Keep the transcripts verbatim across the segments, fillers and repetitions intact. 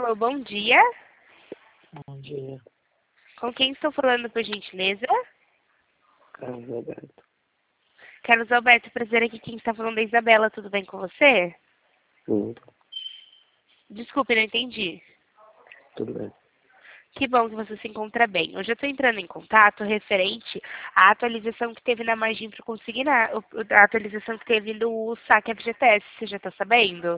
Alô, bom dia. Bom dia, Com quem estou falando, por gentileza? Carlos Alberto. Carlos Alberto, prazer aqui. Quem está falando é a Isabela. Tudo bem com você? Tudo, Desculpe, não entendi. tudo bem. Que bom que você se encontra bem. Hoje eu estou entrando em contato referente à atualização que teve na margem para consignar, o- o- a atualização que teve no saque F G T S. Você já está sabendo?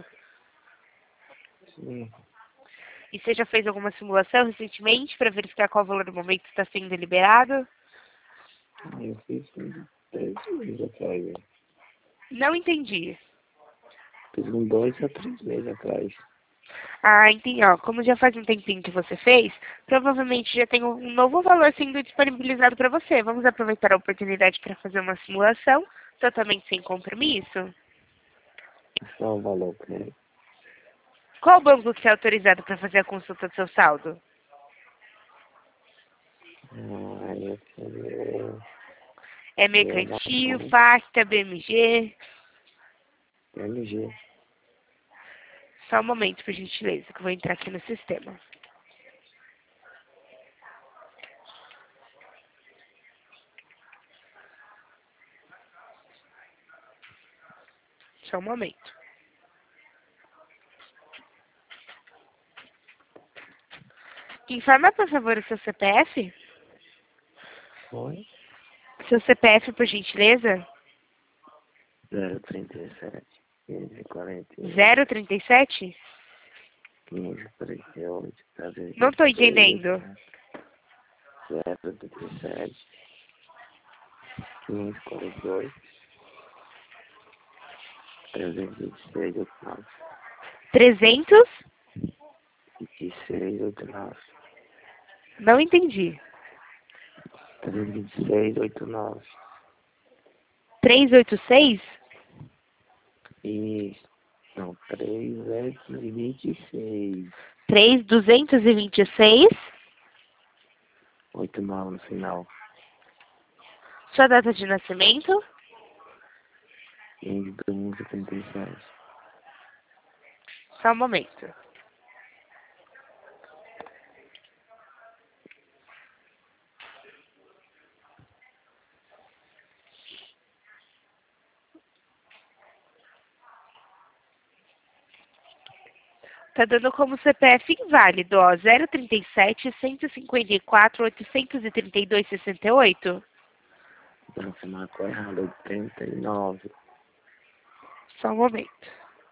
Sim, E você já fez alguma simulação recentemente para verificar qual valor do momento está sendo liberado? eu fiz uns três meses atrás. né? Não entendi. Fiz uns dois a três meses atrás. Ah, entendi. Ó, como já faz um tempinho que você fez, provavelmente já tem um novo valor sendo disponibilizado para você. Vamos aproveitar a oportunidade para fazer uma simulação totalmente sem compromisso? Só o valor que é. Qual banco que é autorizado para fazer a consulta do seu saldo? Ah, eu queria É ver na Mercantil, conta. Facta, B M G? M G. Só um momento, por gentileza, que eu vou entrar aqui no sistema. Só um momento. Informa, por favor, o seu C P F? Foi? Seu C P F, por gentileza? zero trinta e sete, quinze, quarenta e oito, Zero trinta e sete? quinze, quarenta e oito, Não estou trezentos e seis, entendendo. zero trinta e sete, quinze, quarenta e oito, trezentos e vinte e seis, oitenta e nove. Trezentos? vinte e seis, oitenta e nove. Não entendi. trezentos e vinte e seis, oitenta e nove. Trezentos e oitenta e seis? Isso. Não, trezentos e vinte e seis. Três duzentos e vinte e seis? oito nove no final. Sua data de nascimento? quinze de um de setenta e sete. Só um momento. Tá dando como C P F inválido, ó. zero trinta e sete, cento e cinquenta e quatro, oitocentos e trinta e dois, sessenta e oito? Não, você marcou errado. oitenta e nove. Só um momento.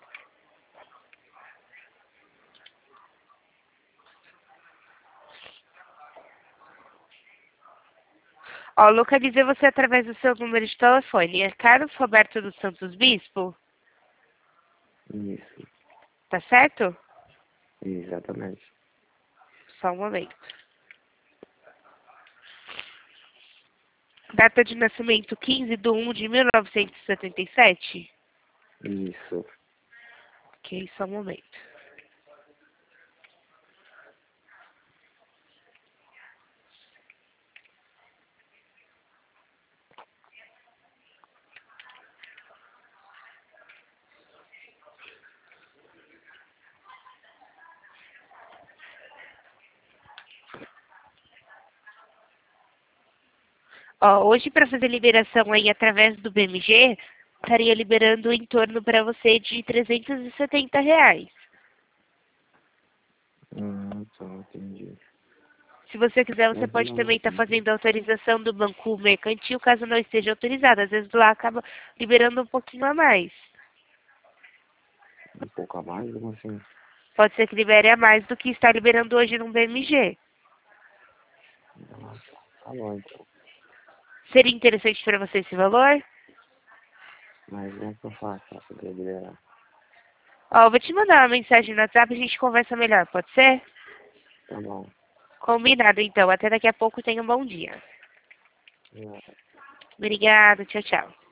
Ó, localizei você através do seu número de telefone. É Carlos Roberto dos Santos Bispo? Isso. Tá certo? Exatamente. Só um momento. Data de nascimento quinze de um de mil novecentos e setenta e sete? Isso. Ok, só um momento. Ó, hoje para fazer liberação aí através do B M G, estaria liberando em torno para você de trezentos e setenta reais. Hum, só entendi. Se você quiser, você Mas pode não, também estar entendi. fazendo autorização do banco mercantil, caso não esteja autorizado. Às vezes lá acaba liberando um pouquinho a mais. Um pouco a mais, como assim? Pode ser que libere a mais do que está liberando hoje no B M G. Nossa, tá bom então. Seria interessante para você esse valor? Mas não é que eu faço pra poder liberar. Ó, eu vou te mandar uma mensagem no WhatsApp e a gente conversa melhor, pode ser? Tá bom. Combinado, então. Até daqui a pouco. Tenha um bom dia. Não. Obrigada. Tchau, tchau.